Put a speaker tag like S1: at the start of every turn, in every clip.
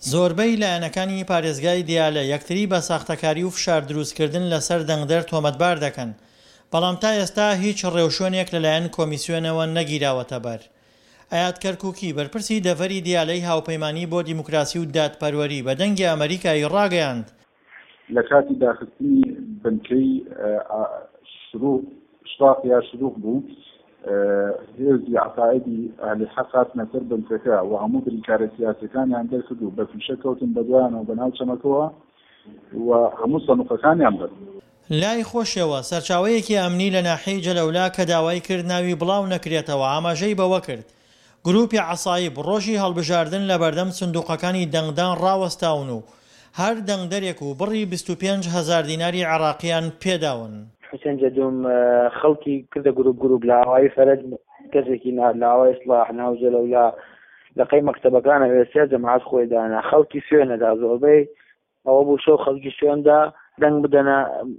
S1: زۆربەی لایەنەکانی پارێزگای دیالە یەکتری بە ساختەکاری و فشار دروستکردن لەسەر دەنگدەر تۆمەتبار دەکەن، بەڵام تا ئێستا هیچ ڕێوشوێنێک لەلایەن کۆمیسیۆنەوە نەگیراوەتە بەر. ئایات کەرکووکی بەرپرسی دەڤەری دیالەی هاوپەیمانی بۆ دیموکراسی و دادپەروەری بە دەنگی ئەمریکایی ڕاگەیاند
S2: لە کاتی داخستنی بنکەی شتاق یا شروع بوو هێزی عقائدی ئەهلی حەق هاتنە سەر بنکەکە و هەموو بریکارە سیاسیەکانیان دەرکردو بە فیشە کەوتن بەدوایانەوە بەناو چەمەکەوە و هەموو سەنوقەکانیان بەر.
S1: لای خۆشیەوە سەرچاوەیەکی ئەمنی لە ناحیەی جەلەولا کە داوای کرد ناوی بڵاو نەکرێتەوە ئاماژەی بەوە کرد. گروپی عەسایب ڕۆژی هەڵبژاردن لە بەردەم سندوقەکانی دەنگدان ڕاوەستاون و هەر دەنگدەرێک و بڕی 25,000 دیناری عێراقییان پێداون.
S3: حسێن جەدوم خەڵکی کردە گروپ لە هاوایی فەرەد کەسێکی لە هاوای ئیسلاح ناو جەلەولا لە قەی مەکتەبەکانە وێستیا جەماعەت خۆی دانا خەڵکی سوێنەدا زۆربەی ئەوە بوو شەو خەڵکی سوێندا دەنگ بدەنە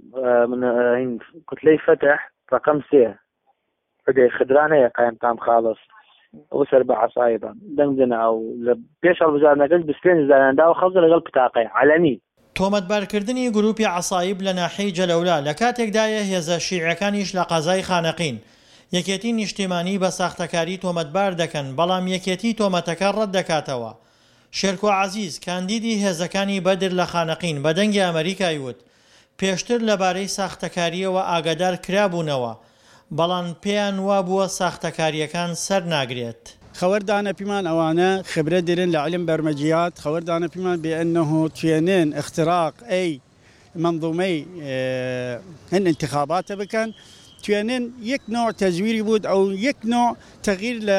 S3: کوتلەی فەتح ڕقم 3 بدەی خدرانەیە قایم تام خاڵس ئەو سەر بە عەسایبە دەنگ بدەنە ئەو لە پێش هەڵبژاردنەکەش 25,000 داوە خەڵک لەگەڵ پتاقەی عەلەمی.
S1: تۆمەتبارکردنی گروپی عەسایب لە ناحیەی جەلەولا لە کاتێکدایە هێزە شیعەکانیش لە قەزای خانەقین یەکێتی نیشتیمانی بە ساختەکاری تۆمەتبار دەکەن، بەڵام یەکێتی تۆمەتەکە ڕەت دەکاتەوە. شێرکۆ عەزیز کاندیدی هێزەکانی بەدر لە خانەقین بە دەنگی ئەمریکای وت پێشتر لەبارەی ساختەکاریەوە ئاگادار کرابوونەوە، بەڵام پێیان وابووە ساختەکاریەکان سەر ناگرێت.
S4: خەوەردانە پیمان ئەوانە خبرە درن لە علم بەرمەجیات خەوەردانە پیمان بأنه توێنن اختراق ئەی منظومەی هەن انتخاباتە بکەن توێنن یەک نوع تەزویری بود ئەو یەک نوع تغییر لە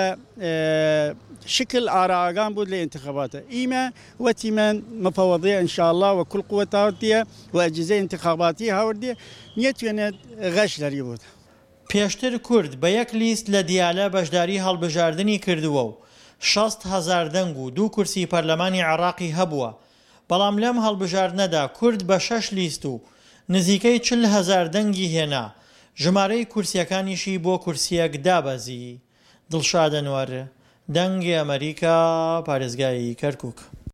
S4: شكل آراء بود لانتخاباته إما وتمن مفوضية إن شاء الله وكل قوة هاوردية وأجهزة انتخاباتية هاوردية نيتوينت غش لري بود.
S1: پێشتر کورد بە یەک لیست لە دیالە بەشداری هەڵبژاردنی کردووە و 60,000 دەنگ و 2 کورسی پەرلەمانی عێراقی هەبووە، بەڵام لەم هەڵبژاردنەدا کورد بە 6 لیست و نزیکەی 40,000 دەنگی هێنا، ژمارەی کورسیەکانیشی بۆ کورسیەک دابەزی. دڵشاد ئەنوەر، دەنگی ئەمریکا، پارێزگای کەرکووک.